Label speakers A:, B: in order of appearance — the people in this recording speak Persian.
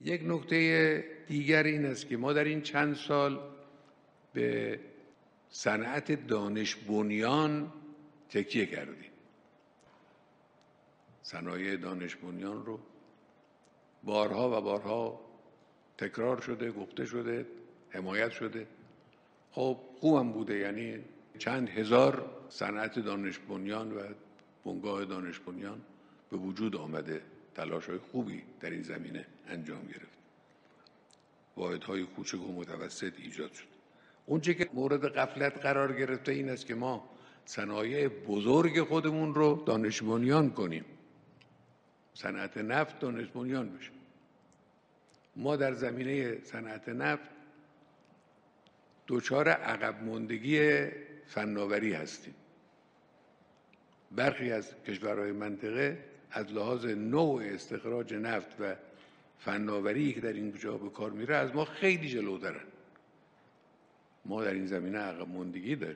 A: یک نکته دیگر این است که ما در این چند سال به صنعت دانش بنیان تکیه کردیم. صنایع دانش بنیان رو بارها و بارها تکرار شده، گفته شده، حمایت شده. خب خوبم بوده، یعنی چند هزار صنعت دانش بنیان و بنگاه دانش بنیان به وجود آمده، تلاش‌های خوبی در این زمینه انجام گرفت، واحدهای کوچک و متوسط ایجاد شد. اونچه که مورد غفلت قرار گرفته این است که ما صنایع بزرگ خودمون رو دانش بنیان کنیم، صنعت نفت دانش بنیان بشه. ما در زمینه صنعت نفت دچار عقب ماندگی فناوری هستیم. برخی از کشورهای منطقه از لحاظ نوع استخراج نفت و فناوری که در اینجا به کار میره از ما خیلی جلوترن. ما در این زمینه عقب ماندگی داریم.